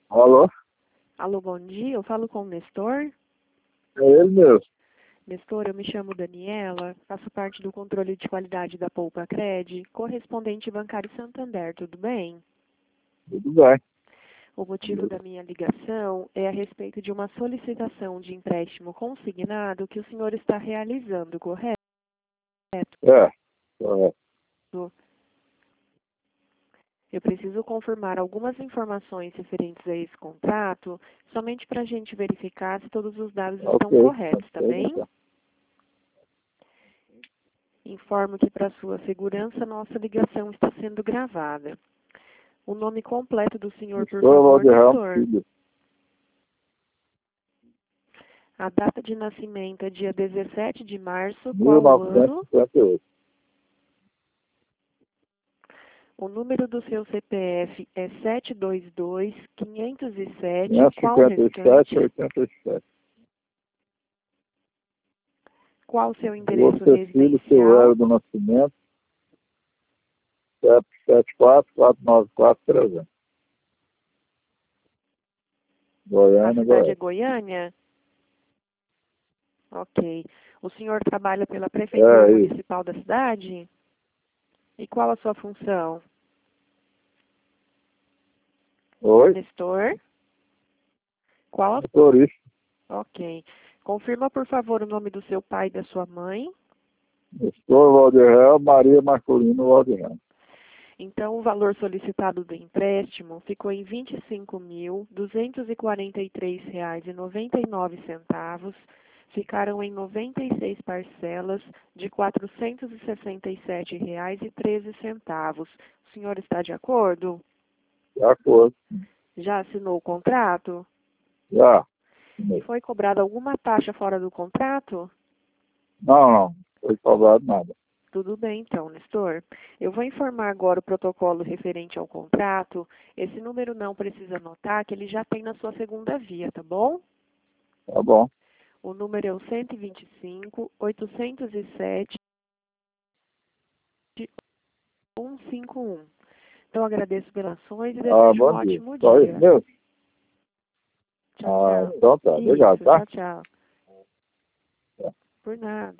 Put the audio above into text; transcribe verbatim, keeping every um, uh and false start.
Alô? Alô, bom dia. Eu falo com o Nestor. É ele mesmo. Nestor, eu me chamo Daniela, faço parte do controle de qualidade da Poupa Cred, correspondente bancário Santander, tudo bem? Tudo bem. O motivo da minha ligação é a respeito de uma solicitação de empréstimo consignado que o senhor está realizando, correto? É, correto. Eu preciso confirmar algumas informações referentes a esse contrato, somente para a gente verificar se todos os dados estão Ok. corretos, tá Ok, bem? então. Informo que, para sua segurança, nossa ligação está sendo gravada. O nome completo do senhor, por Sou favor, Valdirão Nestor. Filho. A data de nascimento é dia dezessete de março, mil qual o novecentos ano? e cinquenta e oito. O número do seu C P F é sete dois dois, cinco zero sete, qual o quinhentos e cinquenta e sete, restante? oitenta e sete. Qual o seu Rua endereço Cecílio residencial? Silvério do Nascimento, sete sete quatro, quatro nove quatro, trezentos. A Goiânia, cidade é Goiás. Goiânia? Ok. O senhor trabalha pela Prefeitura É isso. Municipal da cidade? E qual a sua função? Oi? Nestor? Qual a... Motorista. Ok. Confirma, por favor, o nome do seu pai e da sua mãe. Estou Valdirão, Maria Marcolino Valdirão. Então, o valor solicitado do empréstimo ficou em vinte e cinco mil, duzentos e quarenta e três reais e noventa e nove centavos. Ficaram em noventa e seis parcelas de quatrocentos e sessenta e sete reais e treze centavos. O senhor está de acordo? De acordo. Já assinou o contrato? Já. E foi cobrada alguma taxa fora do contrato? Não, não. Não foi cobrado nada. Tudo bem, então, Nestor. Eu vou informar agora o protocolo referente ao contrato. Esse número não precisa anotar, que ele já tem na sua segunda via, tá bom? Tá bom. O número é o cento e vinte e cinco, oitocentos e sete, cento e cinquenta e um. Então, agradeço pelas ações e Ah, desejo um bom dia. ótimo Só isso dia. mesmo? Tchau, Ah, tchau. então tá. Obrigado, Isso, tá? tchau, tchau. Por nada.